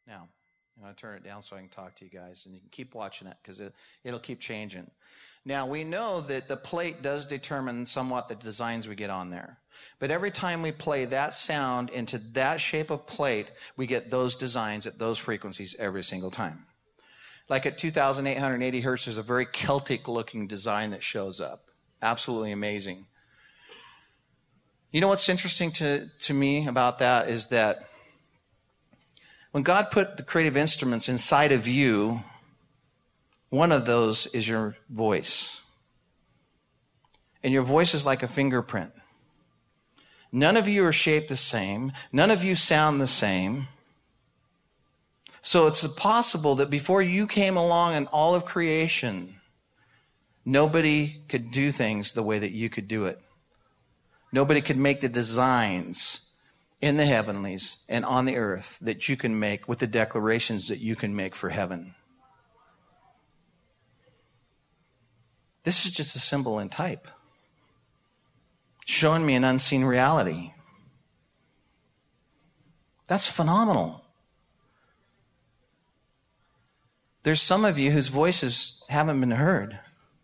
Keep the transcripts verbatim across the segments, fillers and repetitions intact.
Now, I'm going to turn it down so I can talk to you guys, and you can keep watching it because it, it'll keep changing. Now, we know that the plate does determine somewhat the designs we get on there. But every time we play that sound into that shape of plate, we get those designs at those frequencies every single time. Like at two thousand eight hundred eighty hertz, there's a very Celtic-looking design that shows up. Absolutely amazing. You know what's interesting to, to me about that is that when God put the creative instruments inside of you, one of those is your voice. And your voice is like a fingerprint. None of you are shaped the same. None of you sound the same. So it's possible that before you came along in all of creation, nobody could do things the way that you could do it. Nobody could make the designs in the heavenlies and on the earth that you can make with the declarations that you can make for heaven. This is just a symbol and type, showing me an unseen reality. That's phenomenal. There's some of you whose voices haven't been heard.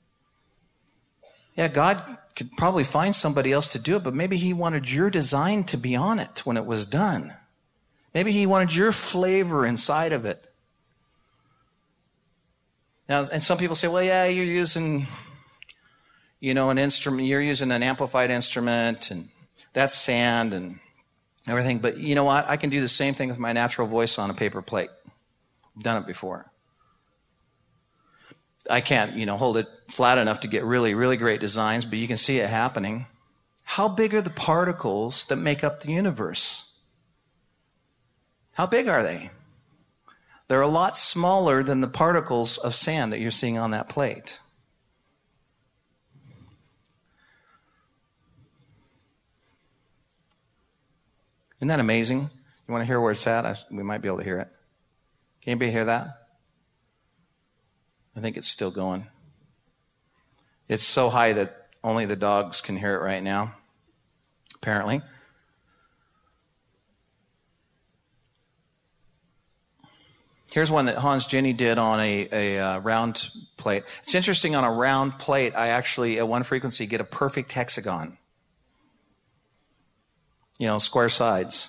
Yeah, God could probably find somebody else to do it, but maybe he wanted your design to be on it when it was done. Maybe he wanted your flavor inside of it. Now, and some people say, well, yeah, you're using, you know, an instrument, you're using an amplified instrument, and that's sand and everything. But you know what? I can do the same thing with my natural voice on a paper plate. I've done it before. I can't, you know, hold it flat enough to get really, really great designs, but you can see it happening. How big are the particles that make up the universe? How big are they? They're a lot smaller than the particles of sand that you're seeing on that plate. Isn't that amazing? You want to hear where it's at? I, we might be able to hear it. Can anybody hear that? I think it's still going. It's so high that only the dogs can hear it right now, apparently. Here's one that Hans Jenny did on a, a uh, round plate. It's interesting, on a round plate, I actually, at one frequency, get a perfect hexagon. You know, square sides.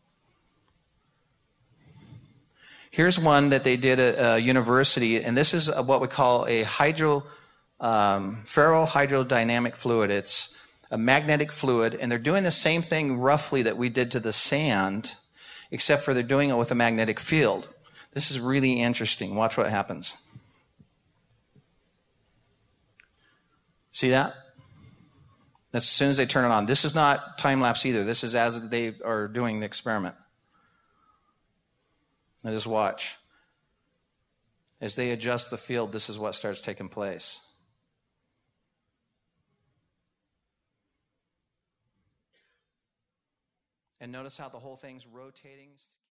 Here's one that they did at a university, and this is what we call a hydro, um, ferrohydrodynamic fluid. It's a magnetic fluid, and they're doing the same thing roughly that we did to the sand, except for they're doing it with a magnetic field. This is really interesting. Watch what happens. See that? That's as soon as they turn it on. This is not time-lapse either. This is as they are doing the experiment. Now just watch. As they adjust the field, this is what starts taking place. And notice how the whole thing's rotating.